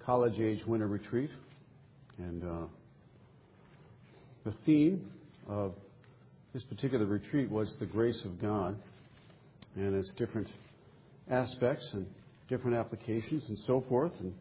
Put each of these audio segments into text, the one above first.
college-age winter retreat. And the theme of this particular retreat was the grace of God and its different aspects and different applications and so forth. And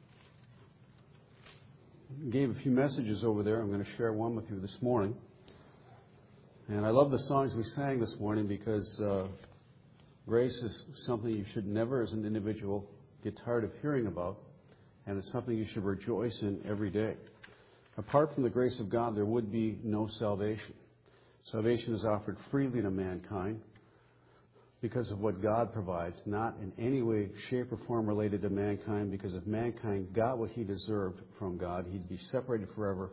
gave a few messages over there. I'm going to share one with you this morning. And I love the songs we sang this morning because grace is something you should never, as an individual, get tired of hearing about. And it's something you should rejoice in every day. Apart from the grace of God, there would be no salvation. Salvation is offered freely to mankind because of what God provides, not in any way, shape, or form related to mankind, because if mankind got what he deserved from God, he'd be separated forever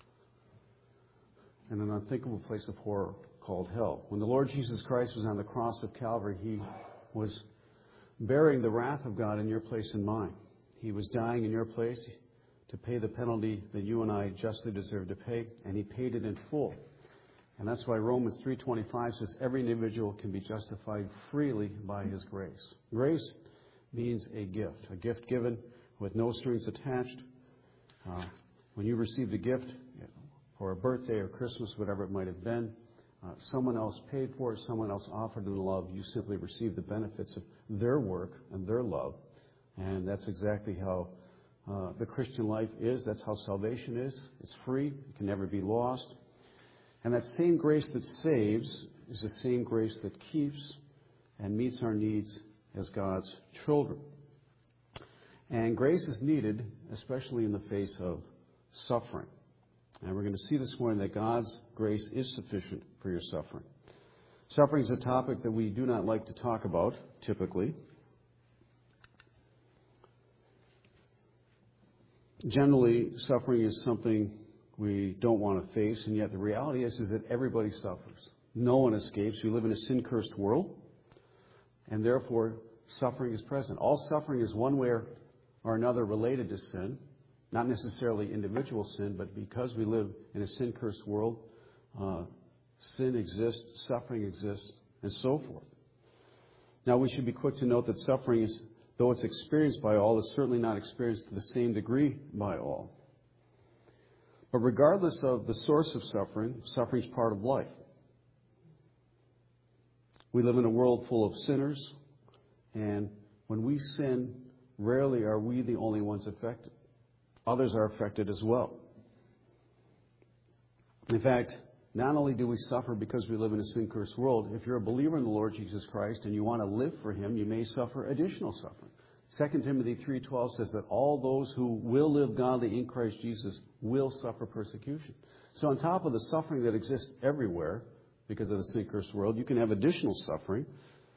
in an unthinkable place of horror called hell. When the Lord Jesus Christ was on the cross of Calvary, he was bearing the wrath of God in your place and mine. He was dying in your place to pay the penalty that you and I justly deserve to pay, and he paid it in full. And that's why Romans 3:25 says every individual can be justified freely by his grace. Grace means a gift given with no strings attached. When you received a gift for a birthday or Christmas, whatever it might have been, someone else paid for it, someone else offered in love. You simply received the benefits of their work and their love. And that's exactly how the Christian life is. That's how salvation is. It's free. It can never be lost. And that same grace that saves is the same grace that keeps and meets our needs as God's children. And grace is needed, especially in the face of suffering. And we're going to see this morning that God's grace is sufficient for your suffering. Suffering is a topic that we do not like to talk about, typically. Generally, suffering is something we don't want to face, and yet the reality is that everybody suffers. No one escapes. We live in a sin-cursed world, and therefore suffering is present. All suffering is one way or another related to sin, not necessarily individual sin, but because we live in a sin-cursed world, sin exists, suffering exists, and so forth. Now, we should be quick to note that suffering is, though it's experienced by all, is certainly not experienced to the same degree by all. But regardless of the source of suffering, suffering is part of life. We live in a world full of sinners, and when we sin, rarely are we the only ones affected. Others are affected as well. In fact, not only do we suffer because we live in a sin-cursed world, if you're a believer in the Lord Jesus Christ and you want to live for Him, you may suffer additional suffering. 2 Timothy 3:12 says that all those who will live godly in Christ Jesus will suffer persecution. So on top of the suffering that exists everywhere because of the sin-cursed world, you can have additional suffering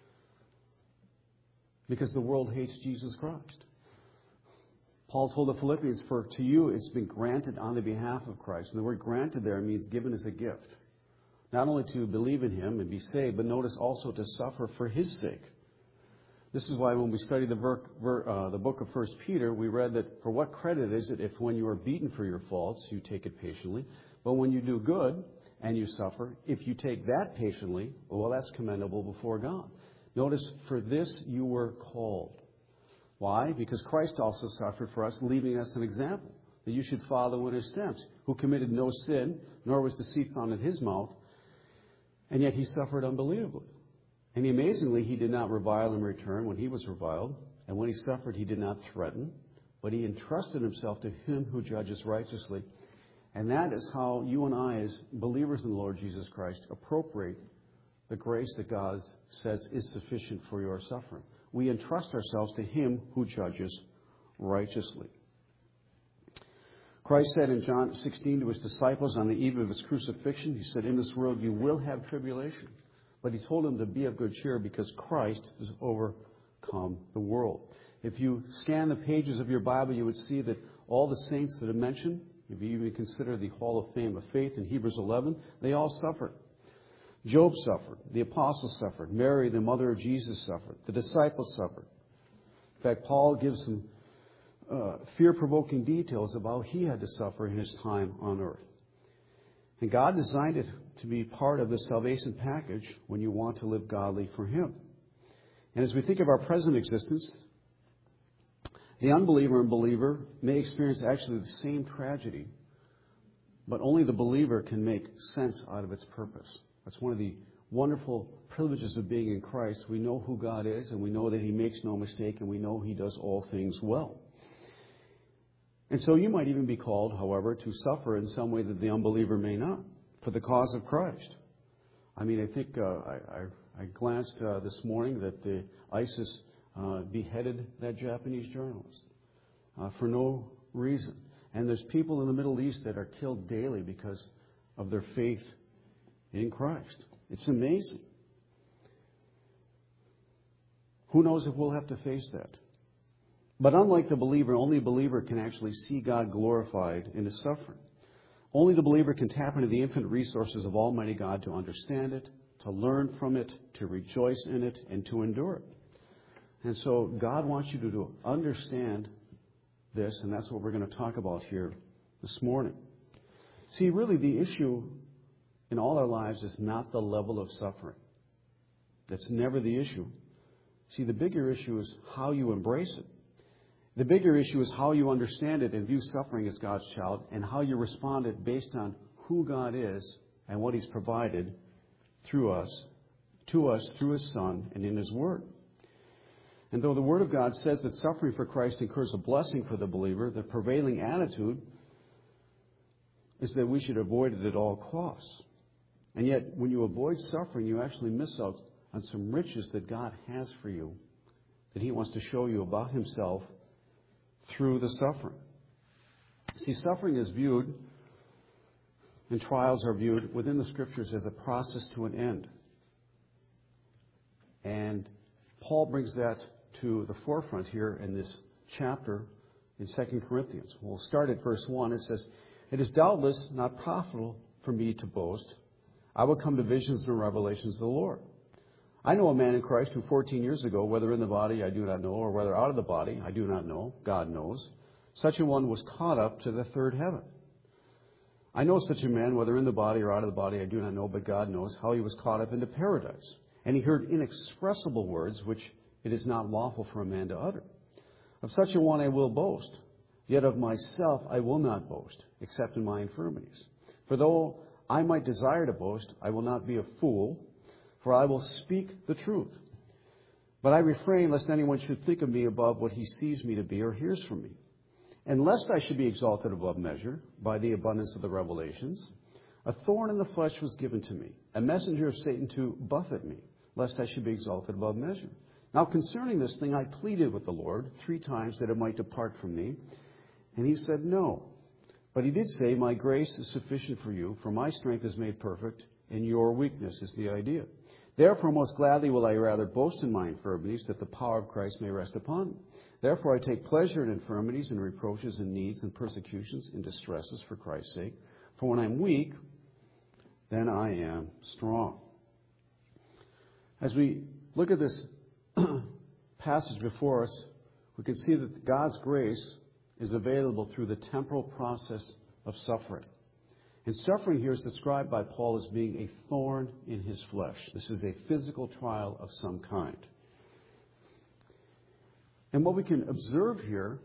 because the world hates Jesus Christ. Paul told the Philippians, for to you it's been granted on the behalf of Christ. And the word granted there means given as a gift. Not only to believe in Him and be saved, but notice also to suffer for His sake. This is why when we study the book of 1 Peter, we read that for what credit is it if when you are beaten for your faults, you take it patiently, but when you do good and you suffer, if you take that patiently, well, that's commendable before God. Notice, for this you were called. Why? Because Christ also suffered for us, leaving us an example that you should follow in His steps, who committed no sin, nor was deceit found in His mouth, and yet He suffered unbelievably. And amazingly, He did not revile in return when He was reviled. And when He suffered, He did not threaten, but He entrusted Himself to Him who judges righteously. And that is how you and I, as believers in the Lord Jesus Christ, appropriate the grace that God says is sufficient for your suffering. We entrust ourselves to Him who judges righteously. Christ said in John 16 to His disciples on the eve of His crucifixion, He said, in this world you will have tribulation. But He told them to be of good cheer because Christ has overcome the world. If you scan the pages of your Bible, you would see that all the saints that are mentioned, if you even consider the Hall of Fame of Faith in Hebrews 11, they all suffered. Job suffered. The apostles suffered. Mary, the mother of Jesus, suffered. The disciples suffered. In fact, Paul gives some fear-provoking details about how he had to suffer in his time on earth. And God designed it to be part of the salvation package when you want to live godly for Him. And as we think of our present existence, The unbeliever and believer may experience actually the same tragedy, but only the believer can make sense out of its purpose. That's one of the wonderful privileges of being in Christ. We know who God is, and we know that He makes no mistake, and we know He does all things well. And so you might even be called, however, to suffer in some way that the unbeliever may not, for the cause of Christ. I mean, I think I glanced this morning that the ISIS beheaded that Japanese journalist for no reason. And there's people in the Middle East that are killed daily because of their faith in Christ. It's amazing. Who knows if we'll have to face that? But unlike the believer, only a believer can actually see God glorified in His suffering. Only the believer can tap into the infinite resources of Almighty God to understand it, to learn from it, to rejoice in it, and to endure it. And so God wants you to understand this, and that's what we're going to talk about here this morning. See, really the issue in all our lives is not the level of suffering. That's never the issue. See, the bigger issue is how you embrace it. The bigger issue is how you understand it and view suffering as God's child, and how you respond it based on who God is and what He's provided through us, to us through His Son and in His Word. And though the Word of God says that suffering for Christ incurs a blessing for the believer, the prevailing attitude is that we should avoid it at all costs. And yet, when you avoid suffering, you actually miss out on some riches that God has for you, that He wants to show you about Himself through the suffering. See, suffering is viewed, and trials are viewed within the Scriptures as a process to an end. And Paul brings that to the forefront here in this chapter in 2 Corinthians. We'll start at verse 1. It says, "It is doubtless not profitable for me to boast. I will come to visions and revelations of the Lord. I know a man in Christ who 14 years ago, whether in the body I do not know, or whether out of the body I do not know, God knows, such a one was caught up to the third heaven. I know such a man, whether in the body or out of the body I do not know, but God knows how he was caught up into paradise. And he heard inexpressible words which it is not lawful for a man to utter. Of such a one I will boast, yet of myself I will not boast, except in my infirmities. For though I might desire to boast, I will not be a fool, for I will speak the truth. But I refrain lest anyone should think of me above what he sees me to be or hears from me. And lest I should be exalted above measure by the abundance of the revelations, a thorn in the flesh was given to me, a messenger of Satan to buffet me, lest I should be exalted above measure. Now concerning this thing I pleaded with the Lord 3 times that it might depart from me. And He said no. But He did say, my grace is sufficient for you, for my strength is made perfect in your weakness, is the idea. Therefore most gladly will I rather boast in my infirmities, that the power of Christ may rest upon me. Therefore I take pleasure in infirmities and reproaches and needs and persecutions and distresses for Christ's sake. For when I'm weak, then I am strong." As we look at this passage before us, we can see that God's grace is available through the temporal process of suffering. And suffering here is described by Paul as being a thorn in his flesh. This is a physical trial of some kind. And what we can observe here,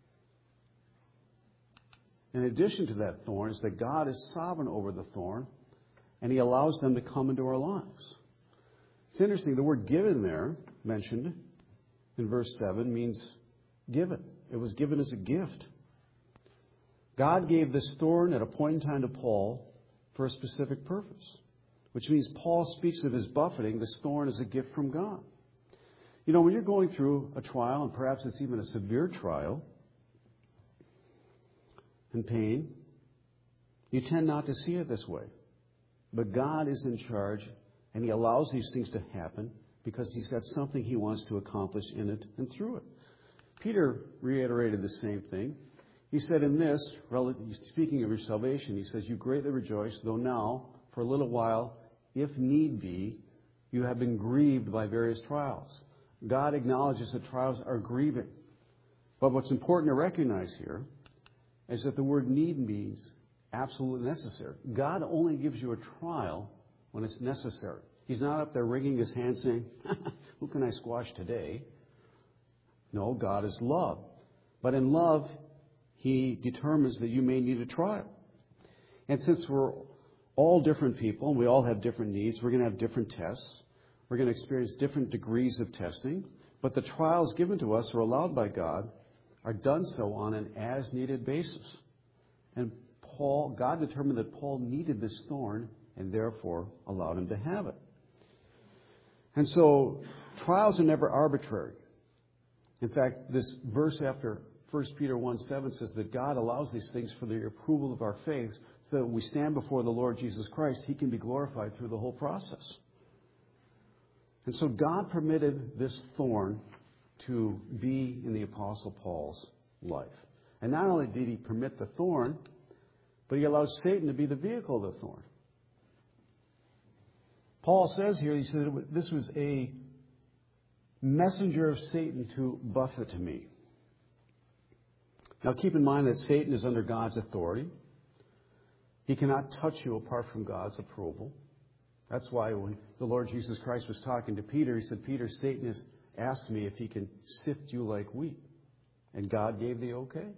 in addition to that thorn, is that God is sovereign over the thorn, and He allows them to come into our lives. It's interesting, the word given there, mentioned in verse 7, means given. It was given as a gift. God gave this thorn at a point in time to Paul for a specific purpose, which means Paul speaks of his buffeting, this thorn, as a gift from God. You know, when you're going through a trial, and perhaps it's even a severe trial, and pain, you tend not to see it this way. But God is in charge, and He allows these things to happen because He's got something He wants to accomplish in it and through it. Peter reiterated the same thing. He said in this, speaking of your salvation, he says, "You greatly rejoice, though now, for a little while, if need be, you have been grieved by various trials." God acknowledges that trials are grieving. But what's important to recognize here is that the word need means absolutely necessary. God only gives you a trial when it's necessary. He's not up there wringing His hands saying, "Who can I squash today?" No, God is love. But in love, He determines that you may need a trial. And since we're all different people, and we all have different needs, we're going to have different tests. We're going to experience different degrees of testing. But the trials given to us or allowed by God are done so on an as-needed basis. And God determined that Paul needed this thorn and therefore allowed him to have it. And so trials are never arbitrary. In fact, this verse after 1 Peter 1:7 says that God allows these things for the approval of our faith so that when we stand before the Lord Jesus Christ, He can be glorified through the whole process. And so God permitted this thorn to be in the Apostle Paul's life. And not only did He permit the thorn, but He allowed Satan to be the vehicle of the thorn. Paul says here, he said this was a messenger of Satan to buffet me. Now keep in mind that Satan is under God's authority. He cannot touch you apart from God's approval. That's why when the Lord Jesus Christ was talking to Peter, He said, Peter, Satan has asked me if he can sift you like wheat. And God gave the okay. In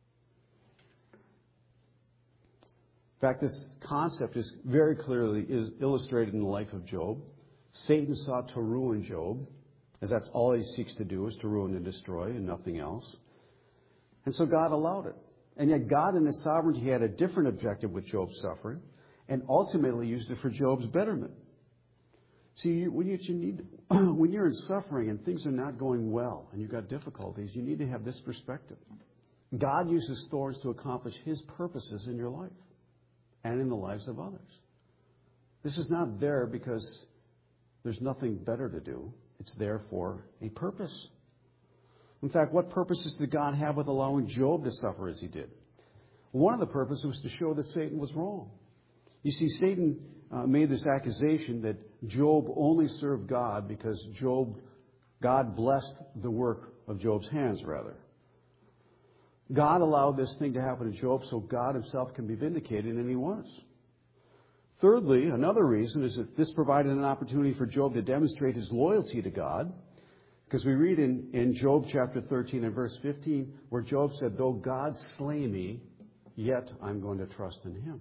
fact, this concept is very clearly illustrated in the life of Job. Satan sought to ruin Job, as that's all he seeks to do is to ruin and destroy and nothing else. And so God allowed it. And yet God in His sovereignty had a different objective with Job's suffering and ultimately used it for Job's betterment. See, when you're in suffering and things are not going well and you've got difficulties, you need to have this perspective. God uses thorns to accomplish His purposes in your life and in the lives of others. This is not there because there's nothing better to do. It's there for a purpose. In fact, what purposes did God have with allowing Job to suffer as he did? One of the purposes was to show that Satan was wrong. You see, Satan made this accusation that Job only served God because God blessed the work of Job's hands, rather. God allowed this thing to happen to Job so God Himself can be vindicated, and He was. Thirdly, another reason is that this provided an opportunity for Job to demonstrate his loyalty to God. Because we read in Job chapter 13 and verse 15 where Job said, though God slay me, yet I'm going to trust in Him.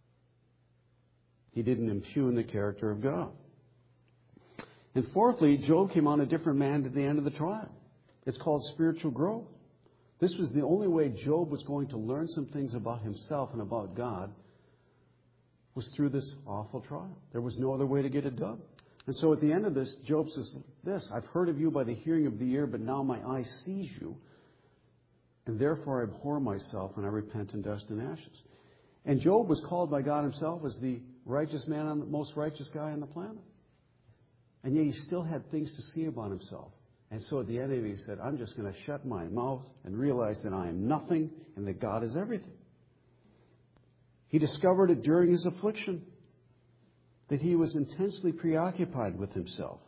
He didn't impugn the character of God. And fourthly, Job came on a different man at the end of the trial. It's called spiritual growth. This was the only way Job was going to learn some things about himself and about God was through this awful trial. There was no other way to get it done. And so at the end of this, Job says this, I've heard of you by the hearing of the ear, but now my eye sees you. And therefore I abhor myself and I repent in dust and ashes. And Job was called by God Himself as the righteous man, the most righteous guy on the planet. And yet he still had things to see about himself. And so at the end of it, he said, I'm just going to shut my mouth and realize that I am nothing and that God is everything. He discovered it during his affliction, that he was intensely preoccupied with himself.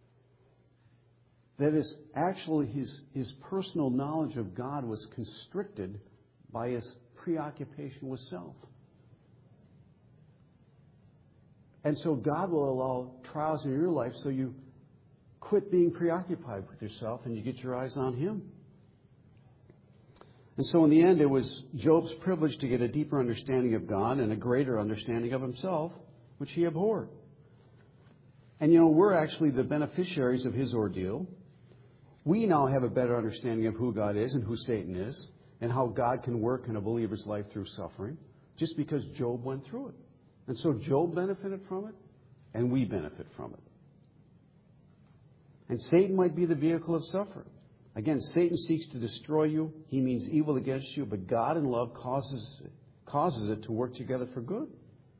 That is, actually his personal knowledge of God was constricted by his preoccupation with self. And so God will allow trials in your life so you quit being preoccupied with yourself and you get your eyes on Him. And so in the end, it was Job's privilege to get a deeper understanding of God and a greater understanding of himself, which he abhorred. And we're actually the beneficiaries of his ordeal. We now have a better understanding of who God is and who Satan is and how God can work in a believer's life through suffering just because Job went through it. And so Job benefited from it and we benefit from it. And Satan might be the vehicle of suffering. Again, Satan seeks to destroy you. He means evil against you, but God in love causes it to work together for good.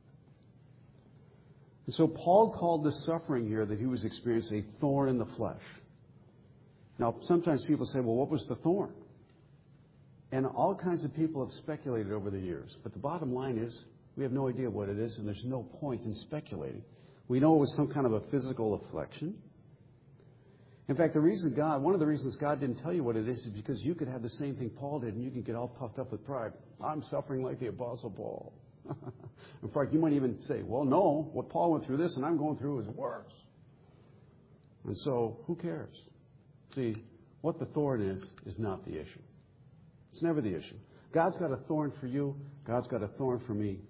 And so Paul called this suffering here that he was experiencing a thorn in the flesh. Now, sometimes people say, well, what was the thorn? And all kinds of people have speculated over the years. But the bottom line is, we have no idea what it is, and there's no point in speculating. We know it was some kind of a physical affliction. In fact, one of the reasons God didn't tell you what it is because you could have the same thing Paul did and you could get all puffed up with pride. I'm suffering like the Apostle Paul. In fact, you might even say, well, no, what Paul went through this and I'm going through is worse. And so, who cares? See, what the thorn is not the issue. It's never the issue. God's got a thorn for you. God's got a thorn for me.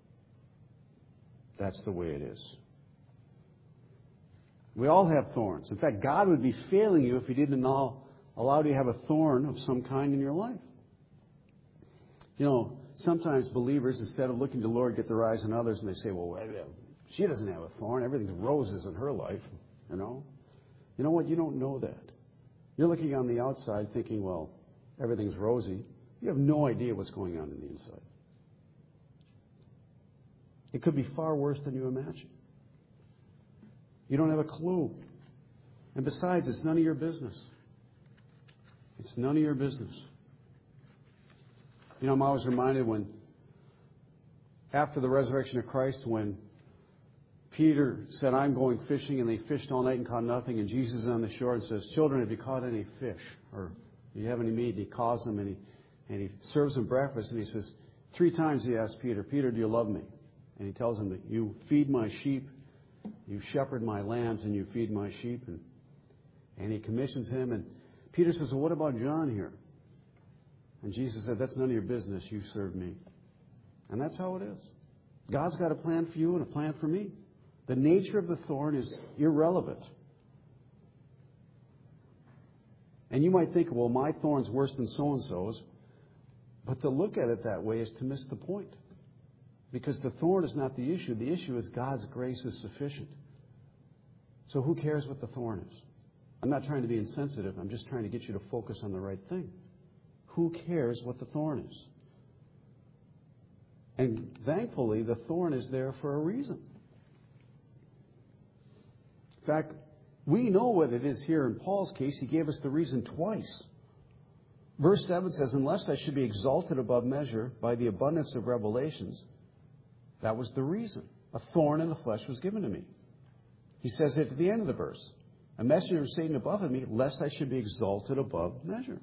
That's the way it is. We all have thorns. In fact, God would be failing you if He didn't allow you to have a thorn of some kind in your life. You know, sometimes believers, instead of looking to the Lord, get their eyes on others, and they say, well, she doesn't have a thorn. Everything's roses in her life, you know. You know what? You don't know that. You're looking on the outside thinking, well, everything's rosy. You have no idea what's going on in the inside. It could be far worse than you imagine. You don't have a clue. And besides, it's none of your business. It's none of your business. You know, I'm always reminded when, after the resurrection of Christ, when Peter said, I'm going fishing, and they fished all night and caught nothing, and Jesus is on the shore and says, children, have you caught any fish? Or do you have any meat? And he calls them, and he serves them breakfast, and he says, 3 times he asks Peter, Peter, do you love me? And he tells him that you feed my sheep, you shepherd my lambs, and you feed my sheep. And he commissions him, and Peter says, well, what about John here? And Jesus said, that's none of your business. You serve me. And that's how it is. God's got a plan for you and a plan for me. The nature of the thorn is irrelevant. And you might think, well, my thorn's worse than so-and-so's. But to look at it that way is to miss the point. Because the thorn is not the issue. The issue is God's grace is sufficient. So who cares what the thorn is? I'm not trying to be insensitive. I'm just trying to get you to focus on the right thing. Who cares what the thorn is? And thankfully, the thorn is there for a reason. In fact, we know what it is here in Paul's case. He gave us the reason twice. Verse 7 says, unless I should be exalted above measure by the abundance of revelations, that was the reason. A thorn in the flesh was given to me. He says it at the end of the verse. A messenger of Satan above me, lest I should be exalted above measure.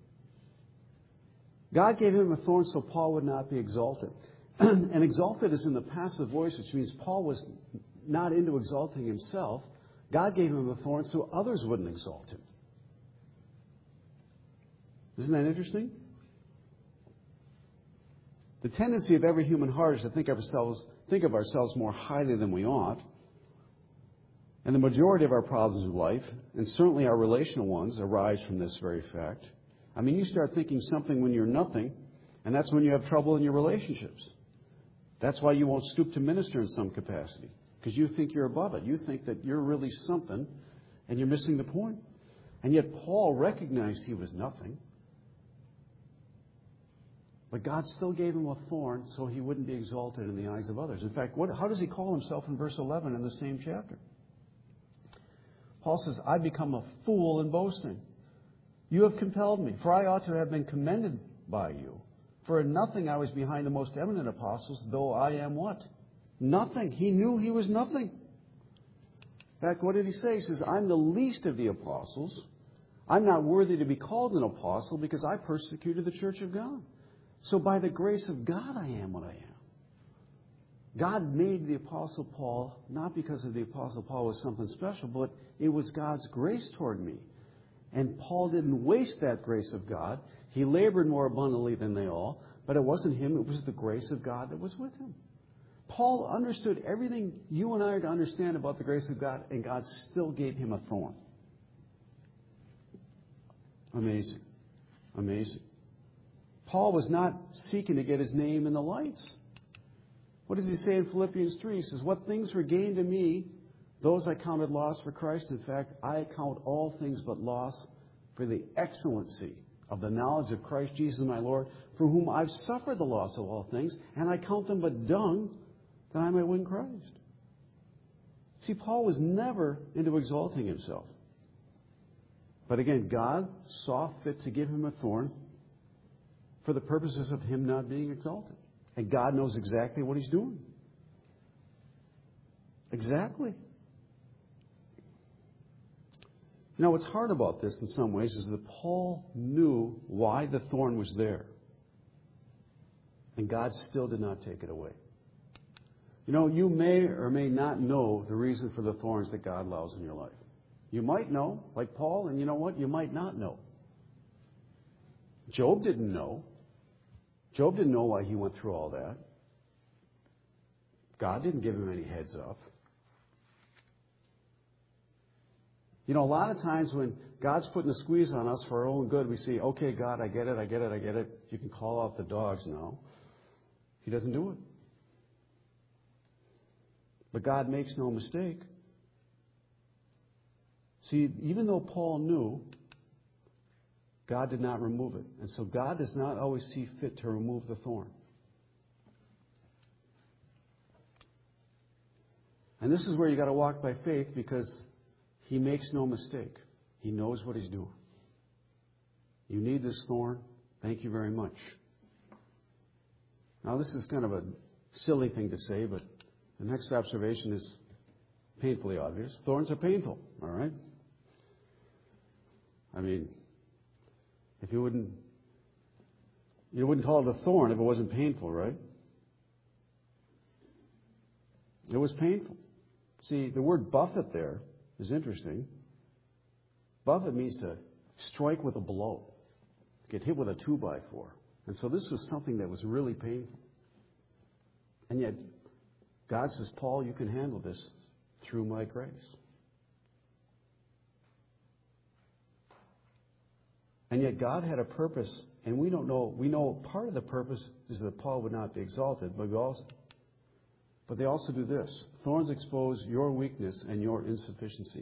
God gave him a thorn so Paul would not be exalted. And exalted is in the passive voice, which means Paul was not into exalting himself. God gave him a thorn so others wouldn't exalt him. Isn't that interesting? The tendency of every human heart is to think of ourselves more highly than we ought. And the majority of our problems in life, and certainly our relational ones, arise from this very fact. I mean, you start thinking something when you're nothing, and that's when you have trouble in your relationships. That's why you won't stoop to minister in some capacity, because you think you're above it. You think that you're really something, and you're missing the point. And yet Paul recognized he was nothing. But God still gave him a thorn so he wouldn't be exalted in the eyes of others. In fact, how does he call himself in verse 11 in the same chapter? Paul says, I become a fool in boasting. You have compelled me, for I ought to have been commended by you. For in nothing I was behind the most eminent apostles, though I am what? Nothing. He knew he was nothing. In fact, what did he say? He says, I'm the least of the apostles. I'm not worthy to be called an apostle because I persecuted the church of God. So by the grace of God, I am what I am. God made the Apostle Paul, not because of the Apostle Paul was something special, but it was God's grace toward me. And Paul didn't waste that grace of God. He labored more abundantly than they all, but it wasn't him, it was the grace of God that was with him. Paul understood everything you and I are to understand about the grace of God, and God still gave him a thorn. Amazing. Amazing. Paul was not seeking to get his name in the lights. What does he say in Philippians 3? He says, what things were gained to me, those I counted loss for Christ. In fact, I count all things but loss for the excellency of the knowledge of Christ Jesus my Lord, for whom I've suffered the loss of all things, and I count them but dung, that I might win Christ. See, Paul was never into exalting himself. But again, God saw fit to give him a thorn for the purposes of him not being exalted. And God knows exactly what he's doing. Exactly. Now, what's hard about this in some ways is that Paul knew why the thorn was there. And God still did not take it away. You know, you may or may not know the reason for the thorns that God allows in your life. You might know, like Paul, and you know what? You might not know. Job didn't know. Job didn't know why he went through all that. God didn't give him any heads up. You know, a lot of times when God's putting a squeeze on us for our own good, we say, okay, God, I get it. You can call out the dogs now. He doesn't do it. But God makes no mistake. See, even though Paul knew, God did not remove it. And so God does not always see fit to remove the thorn. And this is where you got to walk by faith, because He makes no mistake. He knows what He's doing. You need this thorn. Thank you very much. Now, this is kind of a silly thing to say, but the next observation is painfully obvious. Thorns are painful, all right? I mean, if you wouldn't call it a thorn if it wasn't painful, right? It was painful. See, the word buffet there is interesting. Buffet means to strike with a blow, get hit with a 2x4. And so this was something that was really painful. And yet, God says, Paul, you can handle this through my grace. And yet God had a purpose, and we don't know. We know part of the purpose is that Paul would not be exalted, but they also do this. Thorns expose your weakness and your insufficiency.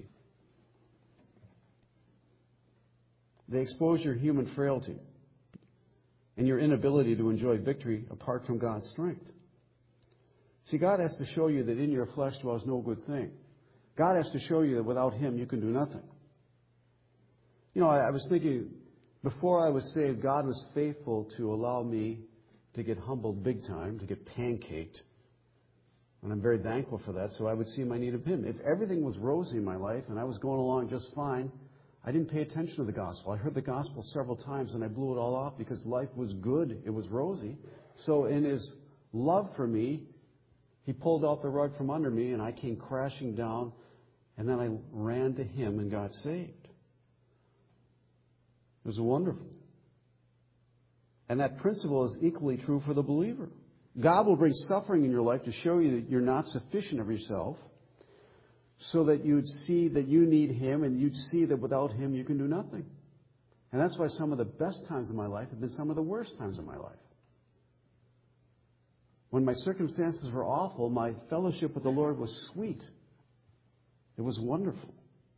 They expose your human frailty and your inability to enjoy victory apart from God's strength. See, God has to show you that in your flesh dwells no good thing. God has to show you that without Him you can do nothing. You know, I was thinking, before I was saved, God was faithful to allow me to get humbled big time, to get pancaked. And I'm very thankful for that, so I would see my need of Him. If everything was rosy in my life and I was going along just fine, I didn't pay attention to the gospel. I heard the gospel several times and I blew it all off because life was good. It was rosy. So in His love for me, He pulled out the rug from under me and I came crashing down, and then I ran to Him and got saved. It was wonderful. And that principle is equally true for the believer. God will bring suffering in your life to show you that you're not sufficient of yourself, so that you'd see that you need Him, and you'd see that without Him you can do nothing. And that's why some of the best times of my life have been some of the worst times of my life. When my circumstances were awful, my fellowship with the Lord was sweet. It was wonderful.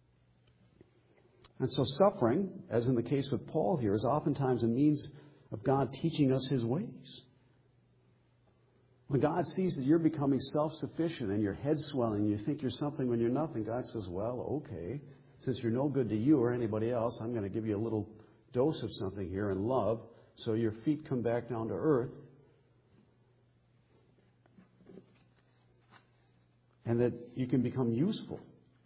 And so suffering, as in the case with Paul here, is oftentimes a means of God teaching us His ways. When God sees that you're becoming self-sufficient and your head's swelling and you think you're something when you're nothing, God says, well, okay, since you're no good to you or anybody else, I'm going to give you a little dose of something here in love so your feet come back down to earth, and that you can become useful.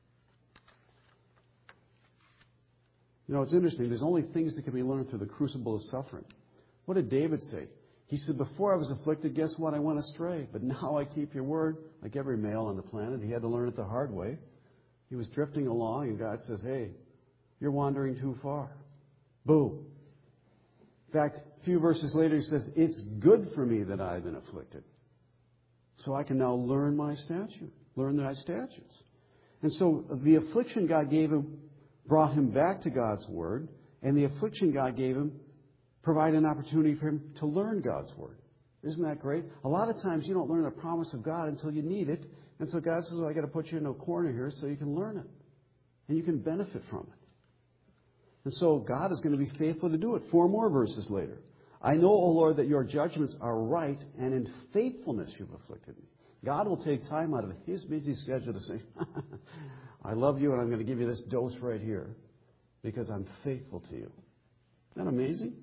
You know, it's interesting. There's only things that can be learned through the crucible of suffering. What did David say? He said, before I was afflicted, guess what? I went astray. But now I keep your word. Like every male on the planet, he had to learn it the hard way. He was drifting along, and God says, hey, you're wandering too far. Boom. In fact, a few verses later, he says, it's good for me that I've been afflicted, so I can now learn thy statutes. And so the affliction God gave him brought him back to God's word, and the affliction God gave him provided an opportunity for him to learn God's word. Isn't that great? A lot of times you don't learn the promise of God until you need it, and so God says, well, I got to put you in a corner here so you can learn it, and you can benefit from it. And so God is going to be faithful to do it. 4 more verses later. I know, O Lord, that your judgments are right, and in faithfulness you've afflicted me. God will take time out of His busy schedule to say, I love you, and I'm going to give you this dose right here because I'm faithful to you. Isn't that amazing?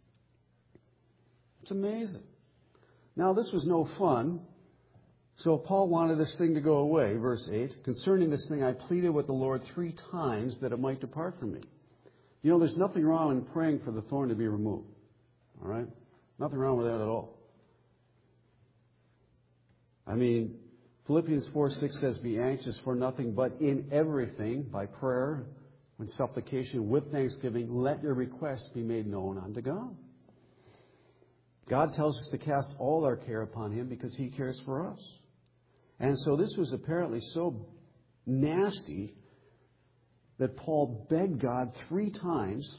It's amazing. Now, this was no fun, so Paul wanted this thing to go away. Verse 8, concerning this thing, I pleaded with the Lord 3 times that it might depart from me. You know, there's nothing wrong in praying for the thorn to be removed. All right? Nothing wrong with that at all. I mean, Philippians 4:6 says, be anxious for nothing, but in everything, by prayer and supplication with thanksgiving, let your requests be made known unto God. God tells us to cast all our care upon Him because He cares for us. And so this was apparently so nasty that Paul begged God 3 times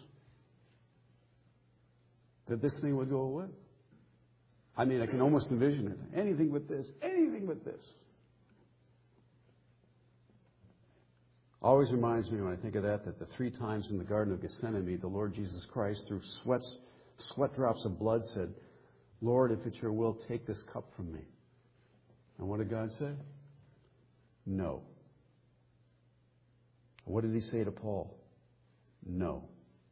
that this thing would go away. I mean, I can almost envision it. Anything but this. Anything but this. Always reminds me when I think of that the 3 times in the Garden of Gethsemane, the Lord Jesus Christ, through sweat drops of blood, said, Lord, if it's your will, take this cup from me. And what did God say? No. What did He say to Paul? No.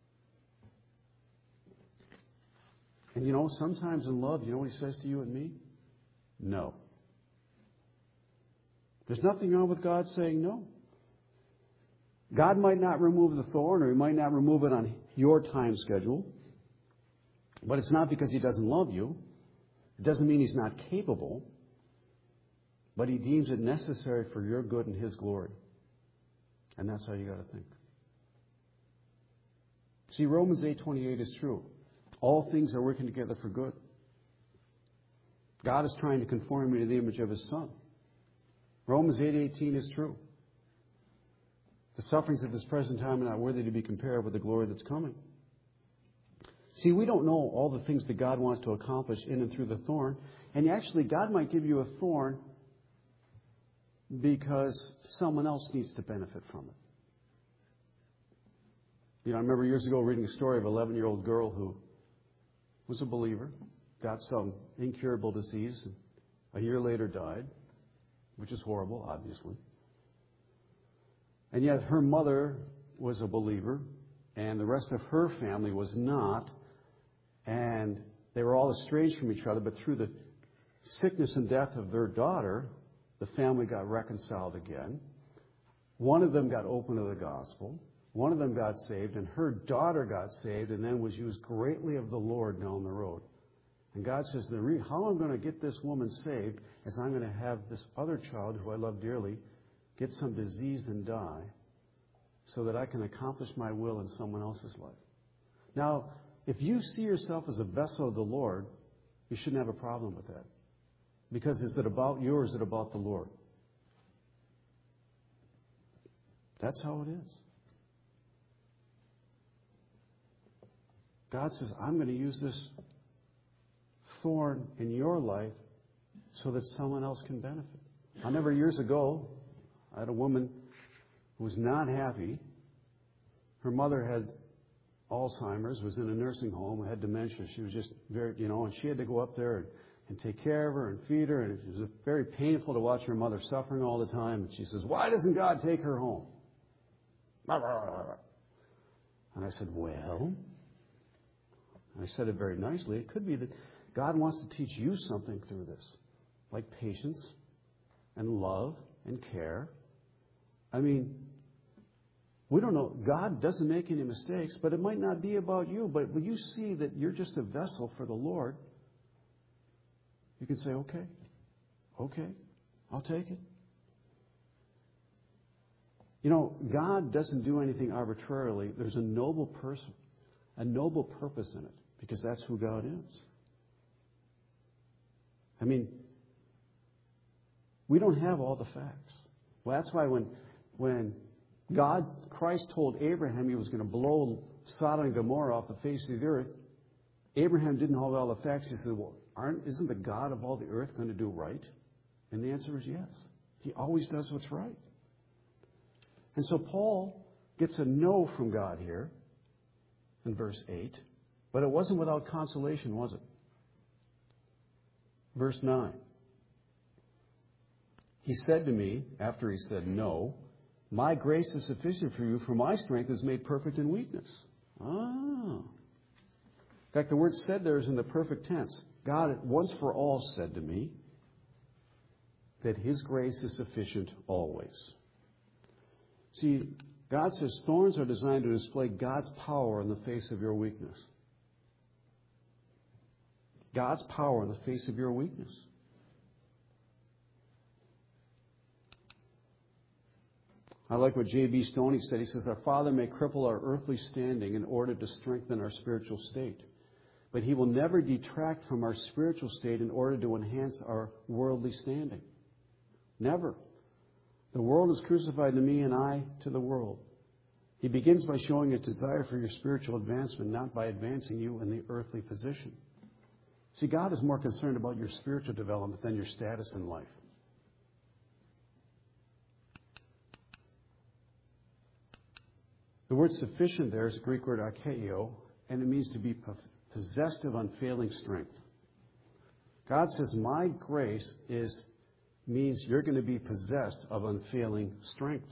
And you know, sometimes in love, you know what He says to you and me? No. There's nothing wrong with God saying no. God might not remove the thorn, or He might not remove it on your time schedule, but it's not because He doesn't love you. It doesn't mean He's not capable, but He deems it necessary for your good and His glory. And that's how you got to think. See, Romans 8:28 is true. All things are working together for good. God is trying to conform me to the image of His Son. Romans 8:18 is true. The sufferings of this present time are not worthy to be compared with the glory that's coming. See, we don't know all the things that God wants to accomplish in and through the thorn. And actually, God might give you a thorn because someone else needs to benefit from it. You know, I remember years ago reading a story of an 11-year-old girl who was a believer, got some incurable disease, and a year later died, which is horrible, obviously. And yet her mother was a believer, and the rest of her family was not, and they were all estranged from each other, but through the sickness and death of their daughter, the family got reconciled again. One of them got open to the gospel. One of them got saved, and her daughter got saved and then was used greatly of the Lord down the road. And God says, how I'm going to get this woman saved is I'm going to have this other child, who I love dearly, get some disease and die so that I can accomplish my will in someone else's life. Now, if you see yourself as a vessel of the Lord, you shouldn't have a problem with that. Because is it about you or is it about the Lord? That's how it is. God says, I'm going to use this thorn in your life so that someone else can benefit. I remember years ago, I had a woman who was not happy. Her mother had Alzheimer's, was in a nursing home, had dementia. She was just very, and she had to go up there and take care of her and feed her. And it was very painful to watch her mother suffering all the time. And she says, why doesn't God take her home? And I said, well, I said it very nicely. It could be that God wants to teach you something through this, like patience and love and care. I mean, we don't know. God doesn't make any mistakes, but it might not be about you. But when you see that you're just a vessel for the Lord, you can say, okay, I'll take it. You know, God doesn't do anything arbitrarily. There's a noble person, a noble purpose in it, because that's who God is. I mean, we don't have all the facts. Well, that's why when Christ told Abraham He was going to blow Sodom and Gomorrah off the face of the earth, Abraham didn't have all the facts. He said, well, isn't the God of all the earth going to do right? And the answer is yes. He always does what's right. And so Paul gets a no from God here in verse 8, but it wasn't without consolation, was it? Verse 9. He said to me, after he said no, my grace is sufficient for you, for my strength is made perfect in weakness. In fact, the word said there is in the perfect tense. God once for all said to me that His grace is sufficient always. See, God says thorns are designed to display God's power in the face of your weakness. God's power in the face of your weakness. I like what J.B. Stoney said. He says, our Father may cripple our earthly standing in order to strengthen our spiritual state. But He will never detract from our spiritual state in order to enhance our worldly standing. Never. The world is crucified to me and I to the world. He begins by showing a desire for your spiritual advancement, not by advancing you in the earthly position. See, God is more concerned about your spiritual development than your status in life. The word sufficient there is the Greek word archeio, and it means to be possessed of unfailing strength. God says, my grace means you're going to be possessed of unfailing strength.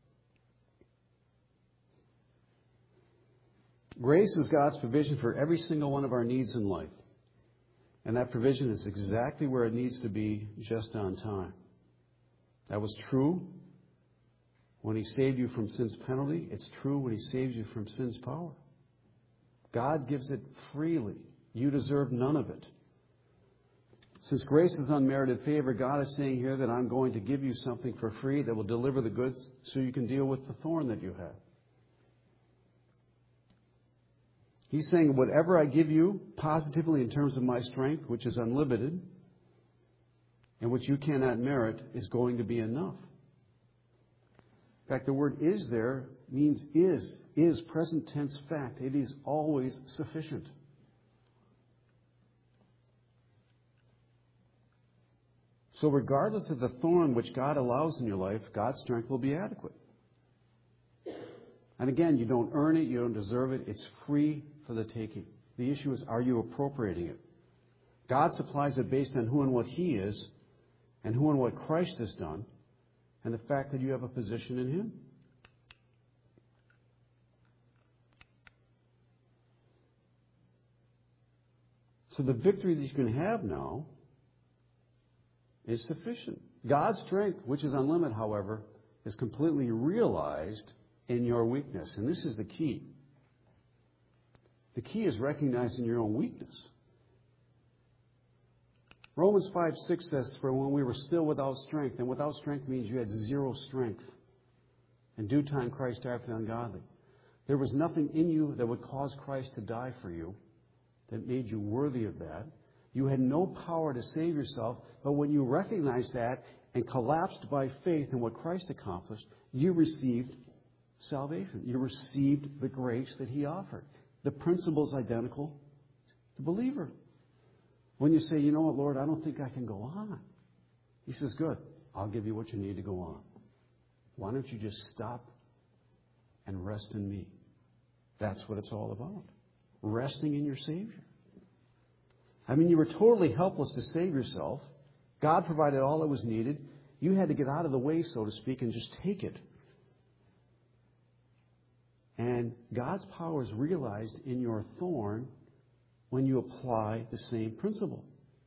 Grace is God's provision for every single one of our needs in life. And that provision is exactly where it needs to be, just on time. That was true when He saved you from sin's penalty. It's true when He saves you from sin's power. God gives it freely. You deserve none of it. Since grace is unmerited favor, God is saying here that I'm going to give you something for free that will deliver the goods so you can deal with the thorn that you have. He's saying whatever I give you positively in terms of my strength, which is unlimited, and which you cannot merit, is going to be enough. In fact, the word is there means is present tense fact. It is always sufficient. So regardless of the thorn which God allows in your life, God's strength will be adequate. And again, you don't earn it, you don't deserve it. It's free for the taking. The issue is, are you appropriating it? God supplies it based on who and what He is, and who and what Christ has done, and the fact that you have a position in Him. So the victory that you can have now is sufficient. God's strength, which is unlimited, however, is completely realized in your weakness. And this is the key. The key is recognizing your own weakness. Romans 5:6 says, for when we were still without strength, and without strength means you had zero strength. In due time, Christ died for the ungodly. There was nothing in you that would cause Christ to die for you that made you worthy of that. You had no power to save yourself, but when you recognized that and collapsed by faith in what Christ accomplished, you received salvation. You received the grace that He offered. The principle is identical to the believer. When you say, you know what, Lord, I don't think I can go on. He says, good, I'll give you what you need to go on. Why don't you just stop and rest in me? That's what it's all about. Resting in your Savior. I mean, you were totally helpless to save yourself. God provided all that was needed. You had to get out of the way, so to speak, and just take it. And God's power is realized in your thorn when you apply the same principle.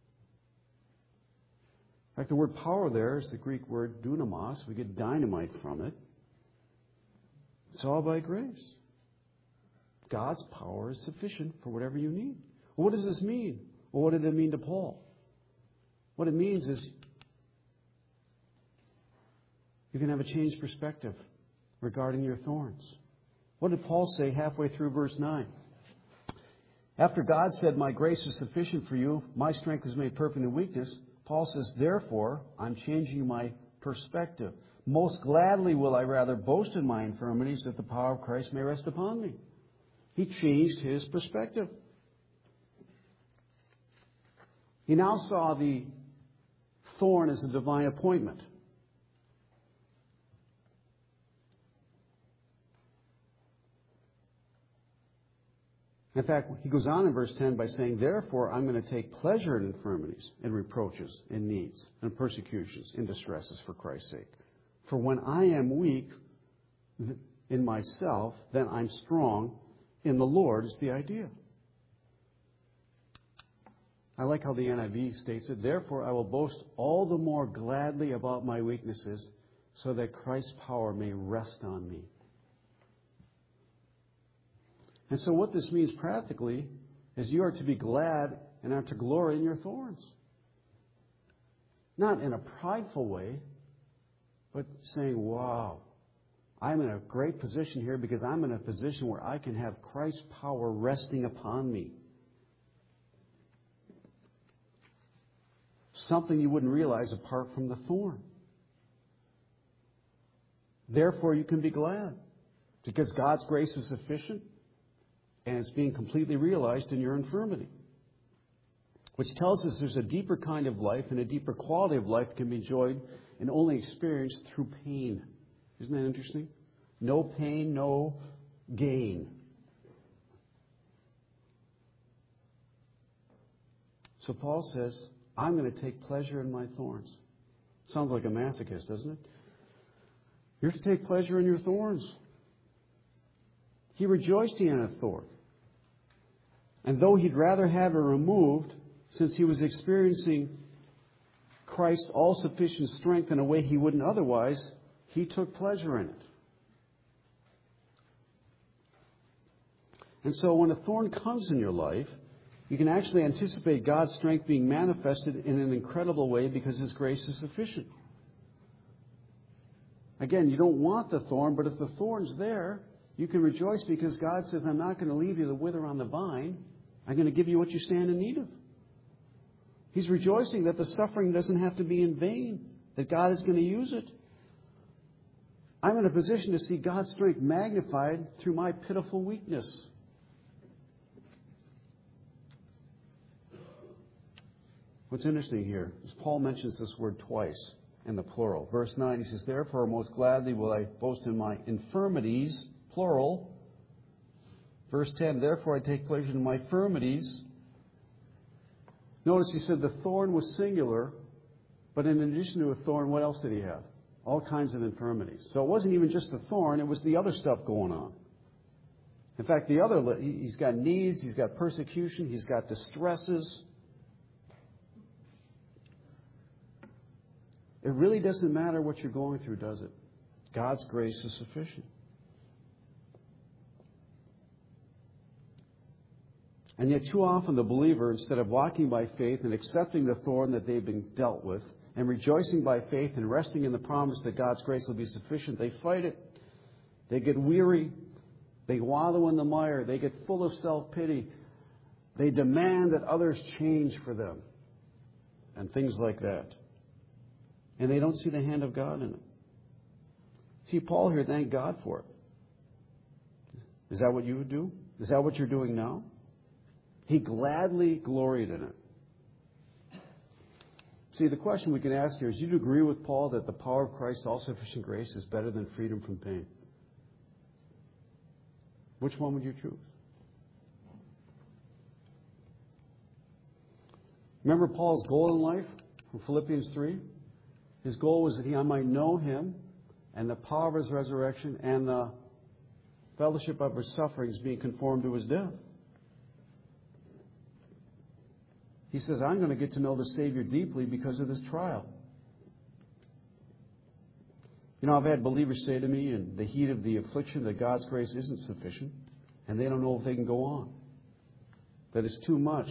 In fact, the word power there is the Greek word dunamos. We get dynamite from it. It's all by grace. God's power is sufficient for whatever you need. Well, what does this mean? Well, what did it mean to Paul? What it means is you can have a changed perspective regarding your thorns. What did Paul say halfway through verse 9? After God said, my grace is sufficient for you, my strength is made perfect in weakness, Paul says, therefore, I'm changing my perspective. Most gladly will I rather boast in my infirmities that the power of Christ may rest upon me. He changed his perspective. He now saw the thorn as a divine appointment. In fact, he goes on in verse 10 by saying, therefore, I'm going to take pleasure in infirmities, in reproaches, in needs, in persecutions, in distresses for Christ's sake. For when I am weak in myself, then I'm strong in the Lord is the idea. I like how the NIV states it. Therefore, I will boast all the more gladly about my weaknesses so that Christ's power may rest on me. And so what this means practically is you are to be glad and are to glory in your thorns. Not in a prideful way, but saying, wow, I'm in a great position here because I'm in a position where I can have Christ's power resting upon me. something you wouldn't realize apart from the thorn. Therefore, you can be glad because God's grace is sufficient and it's being completely realized in your infirmity. Which tells us there's a deeper kind of life and a deeper quality of life that can be enjoyed and only experienced through pain. Isn't that interesting? No pain, no gain. So Paul says, I'm going to take pleasure in my thorns. Sounds like a masochist, doesn't it? You're to take pleasure in your thorns. He rejoiced in a thorn. And though he'd rather have it removed, since he was experiencing Christ's all-sufficient strength in a way he wouldn't otherwise, he took pleasure in it. And so when a thorn comes in your life, you can actually anticipate God's strength being manifested in an incredible way because His grace is sufficient. Again, you don't want the thorn, but if the thorn's there, you can rejoice because God says, I'm not going to leave you to wither on the vine. I'm going to give you what you stand in need of. He's rejoicing that the suffering doesn't have to be in vain, that God is going to use it. I'm in a position to see God's strength magnified through my pitiful weakness. What's interesting here is Paul mentions this word twice in the plural. Verse 9, he says, therefore most gladly will I boast in my infirmities, plural. Verse 10, therefore I take pleasure in my infirmities. Notice he said the thorn was singular, but in addition to a thorn, what else did he have? All kinds of infirmities. So it wasn't even just the thorn, it was the other stuff going on. In fact, he's got needs, he's got persecution, he's got distresses. It really doesn't matter what you're going through, does it? God's grace is sufficient. And yet too often the believer, instead of walking by faith and accepting the thorn that they've been dealt with and rejoicing by faith and resting in the promise that God's grace will be sufficient, they fight it. They get weary. They wallow in the mire. They get full of self-pity. They demand that others change for them and things like that. And they don't see the hand of God in it. See, Paul here, thank God for it. Is that what you would do? Is that what you're doing now? He gladly gloried in it. See, the question we can ask here is, do you agree with Paul that the power of Christ's all-sufficient grace is better than freedom from pain? Which one would you choose? Remember Paul's goal in life from Philippians 3? His goal was that I might know Him and the power of His resurrection and the fellowship of His sufferings, being conformed to His death. He says, I'm going to get to know the Savior deeply because of this trial. You know, I've had believers say to me in the heat of the affliction that God's grace isn't sufficient, and they don't know if they can go on, that it's too much.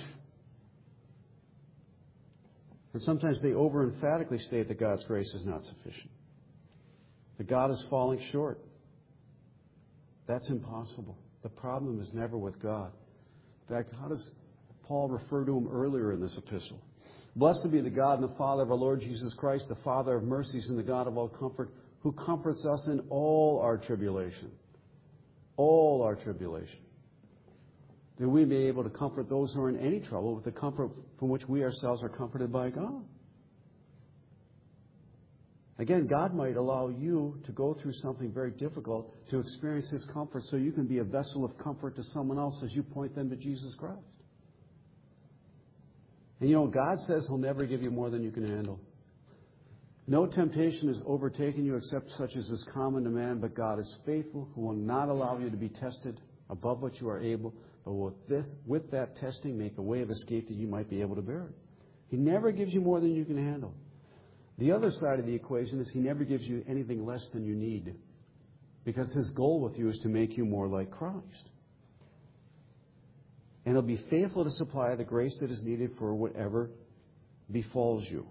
And sometimes they over-emphatically state that God's grace is not sufficient, that God is falling short. That's impossible. The problem is never with God. In fact, how does Paul refer to Him earlier in this epistle? Blessed be the God and the Father of our Lord Jesus Christ, the Father of mercies and the God of all comfort, who comforts us in all our tribulation. All our tribulation. That we may be able to comfort those who are in any trouble with the comfort from which we ourselves are comforted by God. Again, God might allow you to go through something very difficult to experience His comfort so you can be a vessel of comfort to someone else as you point them to Jesus Christ. And you know, God says He'll never give you more than you can handle. No temptation has overtaken you except such as is common to man, but God is faithful, who will not allow you to be tested above what you are able, but with that testing, make a way of escape that you might be able to bear it. He never gives you more than you can handle. The other side of the equation is He never gives you anything less than you need, because His goal with you is to make you more like Christ. And He'll be faithful to supply the grace that is needed for whatever befalls you.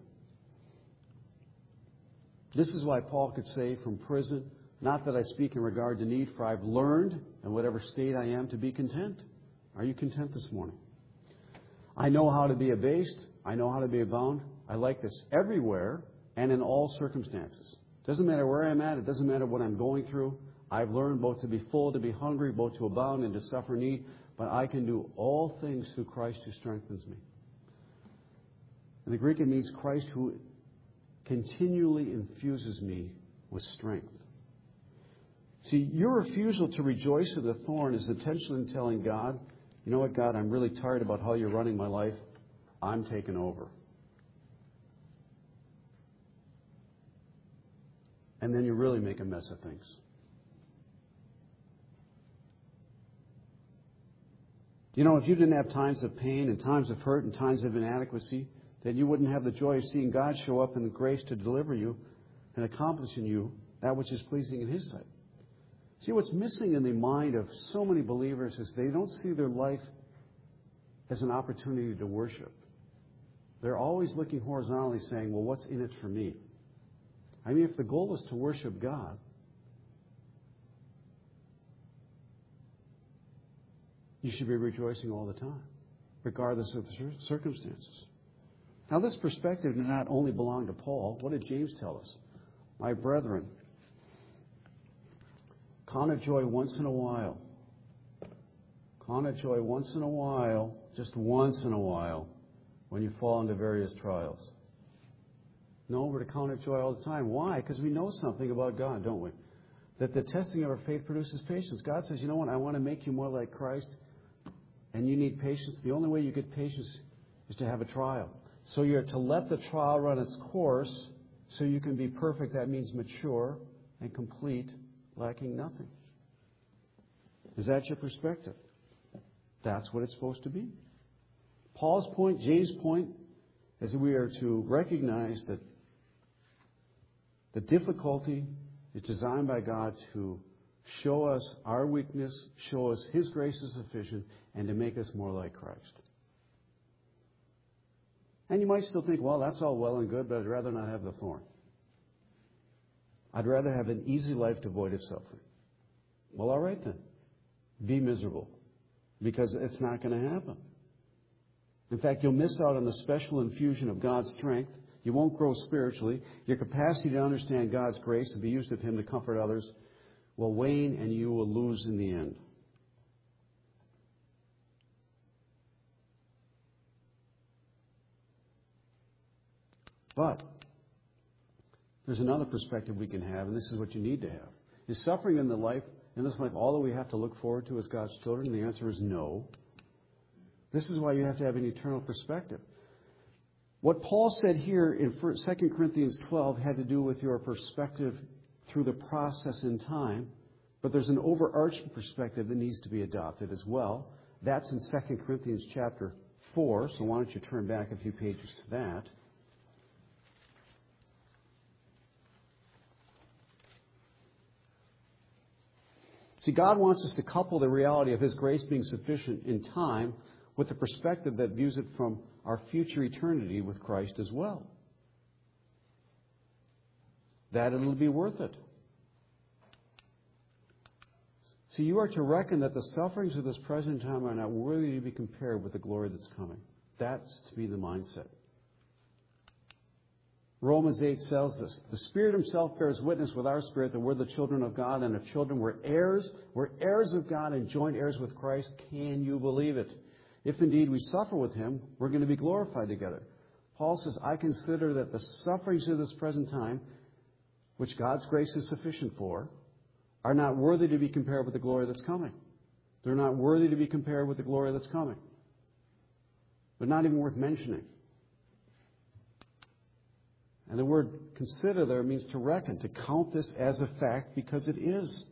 This is why Paul could say from prison, not that I speak in regard to need, for I've learned, in whatever state I am, to be content. Are you content this morning? I know how to be abased, I know how to be abound. I like this everywhere and in all circumstances. Doesn't matter where I'm at. It doesn't matter what I'm going through. I've learned both to be full, to be hungry, both to abound and to suffer need. But I can do all things through Christ who strengthens me. In the Greek, it means Christ who continually infuses me with strength. See, your refusal to rejoice in the thorn is intentionally telling God, you know what, God, I'm really tired about how you're running my life. I'm taking over. And then you really make a mess of things. You know, if you didn't have times of pain and times of hurt and times of inadequacy, then you wouldn't have the joy of seeing God show up in the grace to deliver you and accomplish in you that which is pleasing in His sight. See, what's missing in the mind of so many believers is they don't see their life as an opportunity to worship. They're always looking horizontally saying, well, what's in it for me? I mean, if the goal is to worship God, you should be rejoicing all the time, regardless of the circumstances. Now, this perspective did not only belong to Paul. What did James tell us? My brethren, count it joy once in a while. Count it joy once in a while, just once in a while, when you fall into various trials. No, we're to count it joy all the time. Why? Because we know something about God, don't we? That the testing of our faith produces patience. God says, you know what, I want to make you more like Christ, and you need patience. The only way you get patience is to have a trial. So you're to let the trial run its course so you can be perfect. That means mature and complete, lacking nothing. Is that your perspective? That's what it's supposed to be. Paul's point, James' point, is that we are to recognize that the difficulty is designed by God to show us our weakness, show us His grace is sufficient, and to make us more like Christ. And you might still think, well, that's all well and good, but I'd rather not have the thorn. I'd rather have an easy life devoid of suffering. Well, all right then. Be miserable, because it's not going to happen. In fact, you'll miss out on the special infusion of God's strength. You won't grow spiritually. Your capacity to understand God's grace and be used of Him to comfort others will wane, and you will lose in the end. But there's another perspective we can have, and this is what you need to have. Is suffering in this life, all that we have to look forward to as God's children? The answer is no. This is why you have to have an eternal perspective. What Paul said here in 2 Corinthians 12 had to do with your perspective through the process in time, but there's an overarching perspective that needs to be adopted as well. That's in 2 Corinthians chapter 4, so why don't you turn back a few pages to that. See, God wants us to couple the reality of His grace being sufficient in time with the perspective that views it from our future eternity with Christ as well. That it'll be worth it. See, you are to reckon that the sufferings of this present time are not worthy to be compared with the glory that's coming. That's to be the mindset. Romans 8 tells us, the Spirit Himself bears witness with our spirit that we're the children of God, and if children, we're heirs of God and joint heirs with Christ. Can you believe it? If indeed we suffer with Him, we're going to be glorified together. Paul says, I consider that the sufferings of this present time, which God's grace is sufficient for, are not worthy to be compared with the glory that's coming. They're not worthy to be compared with the glory that's coming. They're not even worth mentioning. And the word consider there means to reckon, to count this as a fact, because it is.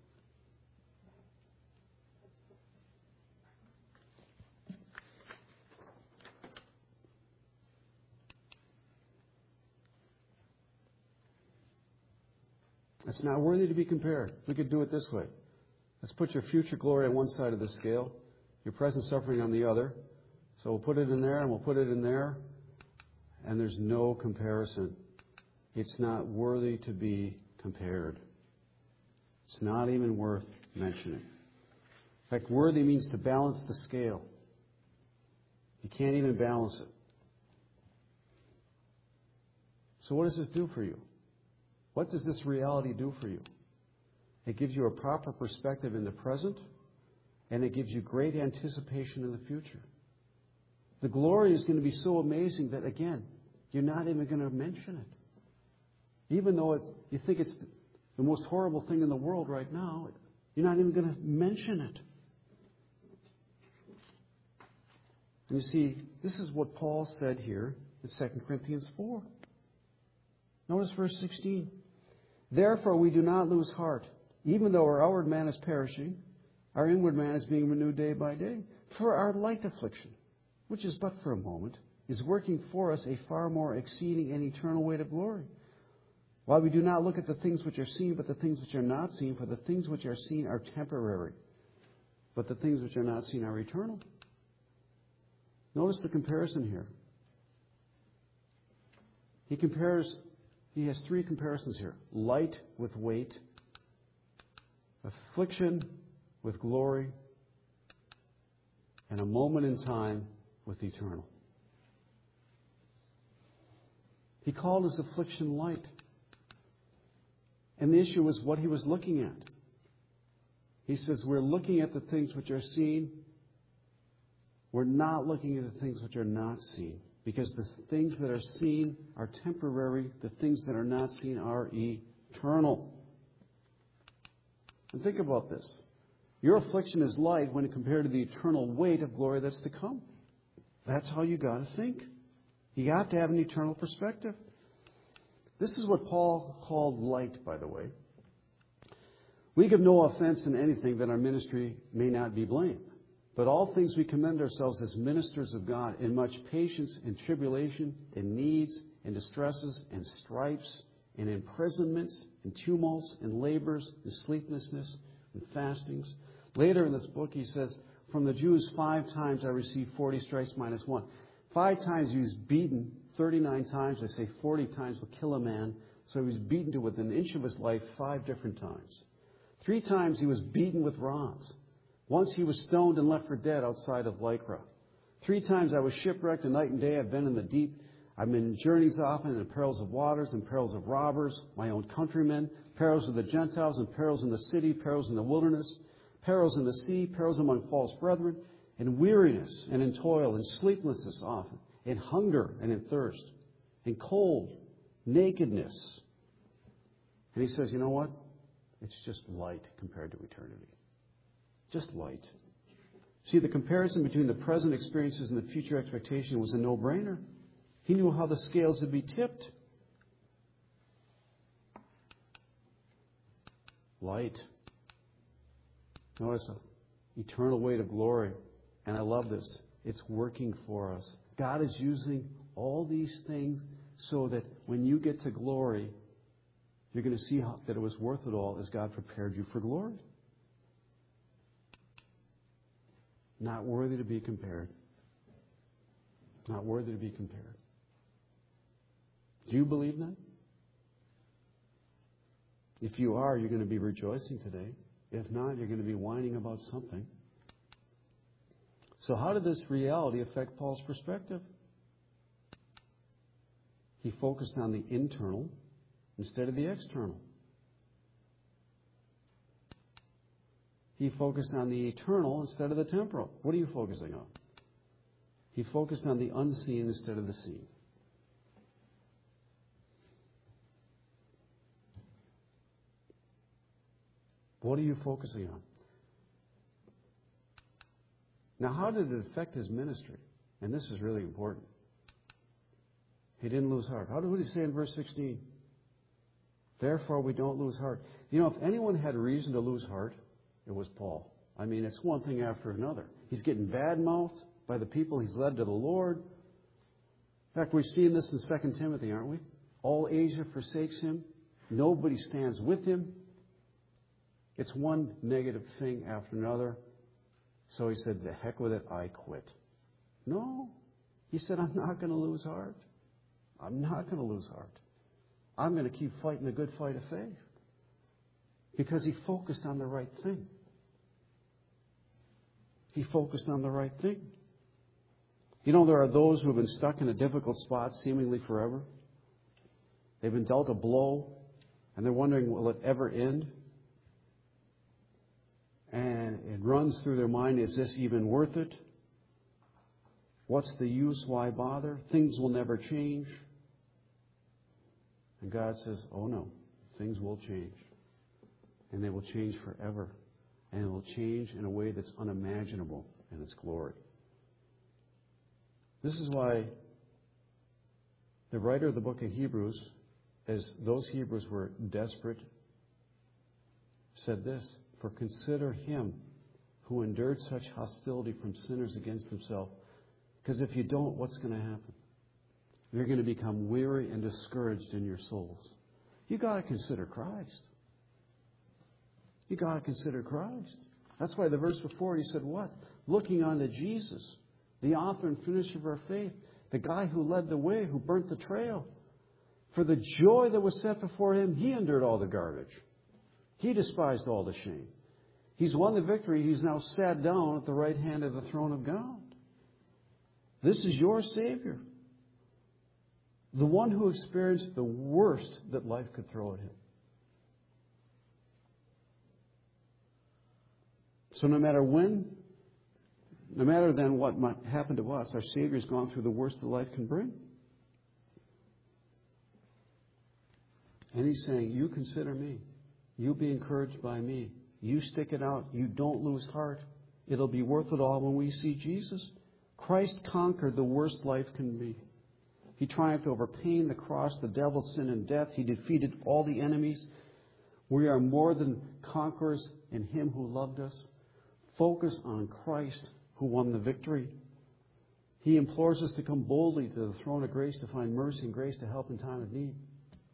It's not worthy to be compared. We could do it this way. Let's put your future glory on one side of the scale, your present suffering on the other. So we'll put it in there and we'll put it in there. And there's no comparison. It's not worthy to be compared. It's not even worth mentioning. In fact, worthy means to balance the scale. You can't even balance it. So what does this do for you? What does this reality do for you? It gives you a proper perspective in the present, and it gives you great anticipation in the future. The glory is going to be so amazing that, again, you're not even going to mention it. Even though you think it's the most horrible thing in the world right now, you're not even going to mention it. And you see, this is what Paul said here in 2 Corinthians 4. Notice verse 16. Therefore we do not lose heart, even though our outward man is perishing, our inward man is being renewed day by day. For our light affliction, which is but for a moment, is working for us a far more exceeding and eternal weight of glory. While we do not look at the things which are seen, but the things which are not seen, for the things which are seen are temporary, but the things which are not seen are eternal. Notice the comparison here. He has three comparisons here. Light with weight, affliction with glory, and a moment in time with eternal. He called his affliction light. And the issue was what he was looking at. He says, we're looking at the things which are seen. We're not looking at the things which are not seen. Because the things that are seen are temporary. The things that are not seen are eternal. And think about this. Your affliction is light when compared to the eternal weight of glory that's to come. That's how you got to think. You got to have an eternal perspective. This is what Paul called light, by the way. We give no offense in anything that our ministry may not be blamed. But all things we commend ourselves as ministers of God in much patience and tribulation, in needs and distresses and stripes and imprisonments and tumults and labors and sleeplessness and fastings. Later in this book he says, from the Jews 5 times I received 40 stripes minus 1. 5 times he was beaten, 39 times, I say 40 times will kill a man. So he was beaten to within an inch of his life 5 different times. 3 times he was beaten with rods. Once he was stoned and left for dead outside of Lycra. 3 times I was shipwrecked, and night and day I've been in the deep. I've been in journeys often, in perils of waters, and perils of robbers, my own countrymen, perils of the Gentiles, and perils in the city, perils in the wilderness, perils in the sea, perils among false brethren, in weariness and in toil, and sleeplessness often, in hunger and in thirst, in cold, nakedness. And he says, you know what? It's just light compared to eternity. Just light. See, the comparison between the present experiences and the future expectation was a no-brainer. He knew how the scales would be tipped. Light. Notice the eternal weight of glory. And I love this. It's working for us. God is using all these things so that when you get to glory, you're going to see that it was worth it all as God prepared you for glory. Not worthy to be compared. Not worthy to be compared. Do you believe that? If you are, you're going to be rejoicing today. If not, you're going to be whining about something. So how did this reality affect Paul's perspective? He focused on the internal instead of the external. He focused on the eternal instead of the temporal. What are you focusing on? He focused on the unseen instead of the seen. What are you focusing on? Now, how did it affect his ministry? And this is really important. He didn't lose heart. What did he say in verse 16? Therefore, we don't lose heart. You know, if anyone had reason to lose heart, it was Paul. I mean, it's one thing after another. He's getting bad-mouthed by the people he's led to the Lord. In fact, we've seen this in 2 Timothy, aren't we? All Asia forsakes him. Nobody stands with him. It's one negative thing after another. So he said, the heck with it, I quit. No. He said, I'm not going to lose heart. I'm not going to lose heart. I'm going to keep fighting the good fight of faith. Because he focused on the right thing. He focused on the right thing. You know, there are those who have been stuck in a difficult spot seemingly forever. They've been dealt a blow, and they're wondering, will it ever end? And it runs through their mind, is this even worth it? What's the use? Why bother? Things will never change. And God says, oh no, things will change. And they will change forever. And it will change in a way that's unimaginable in its glory. This is why the writer of the book of Hebrews, as those Hebrews were desperate, said this, for consider him who endured such hostility from sinners against himself. Because if you don't, what's going to happen? You're going to become weary and discouraged in your souls. You got to consider Christ. You got to consider Christ. That's why the verse before he said what? Looking unto Jesus, the author and finisher of our faith, the guy who led the way, who burnt the trail. For the joy that was set before him, he endured all the garbage. He despised all the shame. He's won the victory. He's now sat down at the right hand of the throne of God. This is your Savior. The one who experienced the worst that life could throw at him. So no matter then what might happen to us, our Savior's gone through the worst that life can bring. And he's saying, you consider me. You be encouraged by me. You stick it out. You don't lose heart. It'll be worth it all when we see Jesus. Christ conquered the worst life can be. He triumphed over pain, the cross, the devil, sin, and death. He defeated all the enemies. We are more than conquerors in Him who loved us. Focus on Christ who won the victory. He implores us to come boldly to the throne of grace to find mercy and grace to help in time of need.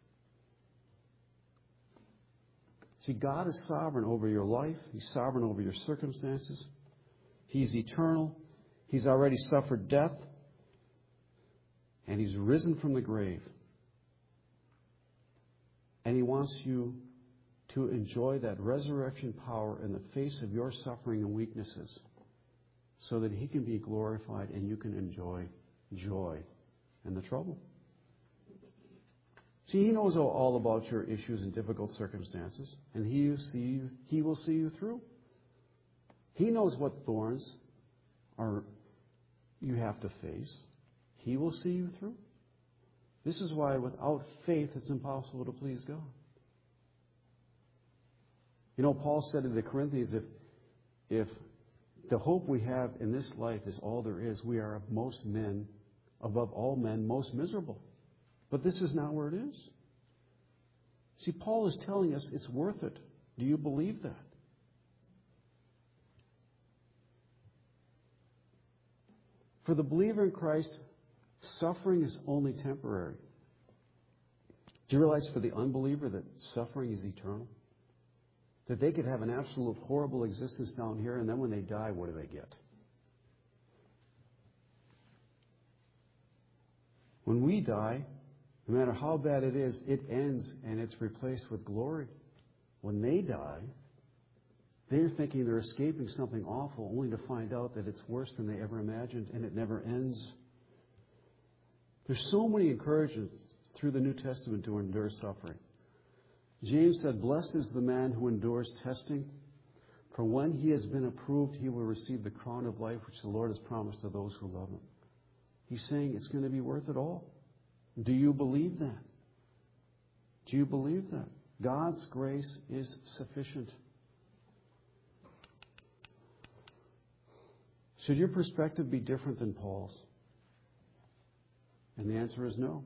See, God is sovereign over your life. He's sovereign over your circumstances. He's eternal. He's already suffered death. And He's risen from the grave. And He wants you to enjoy that resurrection power in the face of your suffering and weaknesses so that He can be glorified and you can enjoy joy in the trouble. See, He knows all about your issues and difficult circumstances, and He will see you through. He knows what thorns you have to face. He will see you through. This is why without faith it's impossible to please God. You know, Paul said to the Corinthians, if the hope we have in this life is all there is, we are above all men, most miserable. But this is not where it is. See, Paul is telling us it's worth it. Do you believe that? For the believer in Christ, suffering is only temporary. Do you realize for the unbeliever that suffering is eternal? That they could have an absolute horrible existence down here, and then when they die, what do they get? When we die, no matter how bad it is, it ends and it's replaced with glory. When they die, they're thinking they're escaping something awful, only to find out that it's worse than they ever imagined, and it never ends. There's so many encouragements through the New Testament to endure suffering. James said, "Blessed is the man who endures testing, for when he has been approved, he will receive the crown of life which the Lord has promised to those who love Him." He's saying it's going to be worth it all. Do you believe that? Do you believe that? God's grace is sufficient. Should your perspective be different than Paul's? And the answer is no.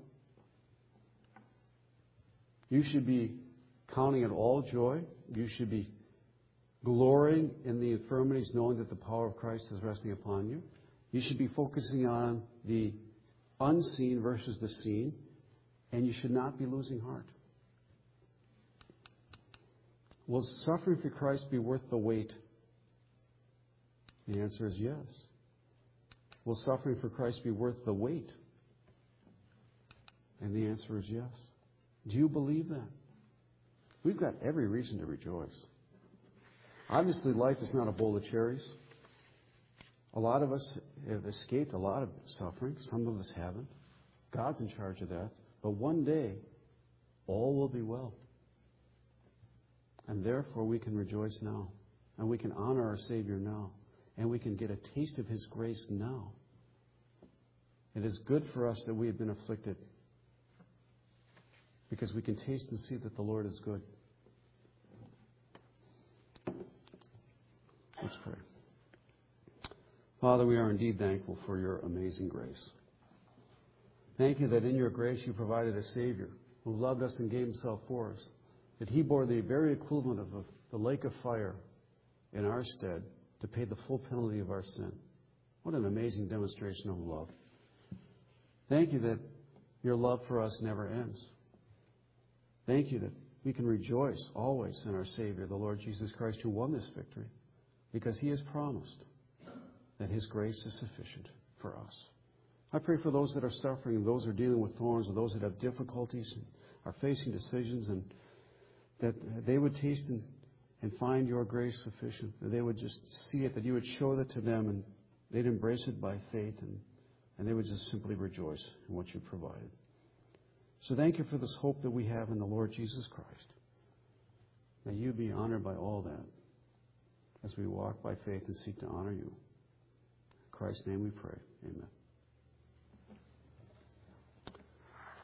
You should be counting it all joy. You should be glorying in the infirmities, knowing that the power of Christ is resting upon you. You should be focusing on the unseen versus the seen, and you should not be losing heart. Will suffering for Christ be worth the wait? The answer is yes. Will suffering for Christ be worth the wait? And the answer is yes. Do you believe that? We've got every reason to rejoice. Obviously, life is not a bowl of cherries. A lot of us have escaped a lot of suffering. Some of us haven't. God's in charge of that. But one day, all will be well. And therefore we can rejoice now, and we can honor our Savior now, and we can get a taste of His grace now. It is good for us that we have been afflicted, because we can taste and see that the Lord is good. Let's pray. Father, we are indeed thankful for your amazing grace. Thank you that in your grace you provided a Savior who loved us and gave Himself for us, that He bore the very equivalent of the lake of fire in our stead to pay the full penalty of our sin. What an amazing demonstration of love. Thank you that your love for us never ends. Thank you that we can rejoice always in our Savior, the Lord Jesus Christ, who won this victory, because He has promised that His grace is sufficient for us. I pray for those that are suffering, and those that are dealing with thorns, and those that have difficulties and are facing decisions, and that they would taste and find your grace sufficient, that they would just see it, that you would show that to them, and they'd embrace it by faith, and they would just simply rejoice in what you provided. So thank you for this hope that we have in the Lord Jesus Christ. May you be honored by all that as we walk by faith and seek to honor you. In Christ's name we pray. Amen.